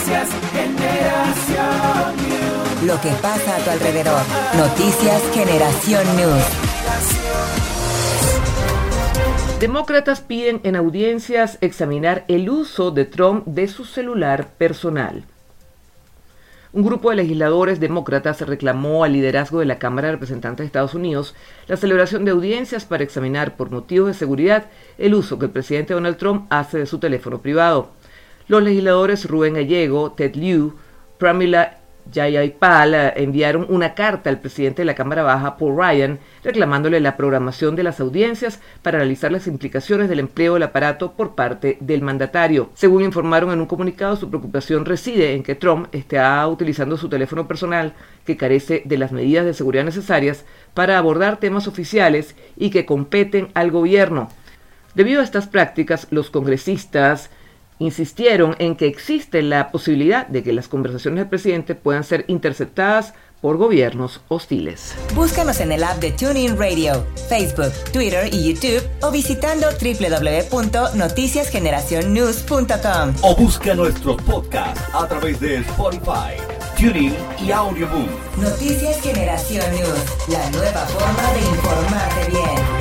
Noticias Generación News. Lo que pasa a tu alrededor. Noticias Generación News. Demócratas piden en audiencias examinar el uso de Trump de su celular personal. Un grupo de legisladores demócratas reclamó al liderazgo de la Cámara de Representantes de Estados Unidos la celebración de audiencias para examinar por motivos de seguridad el uso que el presidente Donald Trump hace de su teléfono privado. Los legisladores Rubén Gallego, Ted Lieu, Pramila Jayapal enviaron una carta al presidente de la Cámara Baja, Paul Ryan, reclamándole la programación de las audiencias para analizar las implicaciones del empleo del aparato por parte del mandatario. Según informaron en un comunicado, su preocupación reside en que Trump está utilizando su teléfono personal, que carece de las medidas de seguridad necesarias para abordar temas oficiales y que competen al gobierno. Debido a estas prácticas, los congresistas insistieron en que existe la posibilidad de que las conversaciones del presidente puedan ser interceptadas por gobiernos hostiles. Búscanos en el app de TuneIn Radio, Facebook, Twitter y YouTube o visitando www.noticiasgeneracionnews.com. O busca nuestros podcasts a través de Spotify, TuneIn y Audioboom. Noticias Generación News, la nueva forma de informarte bien.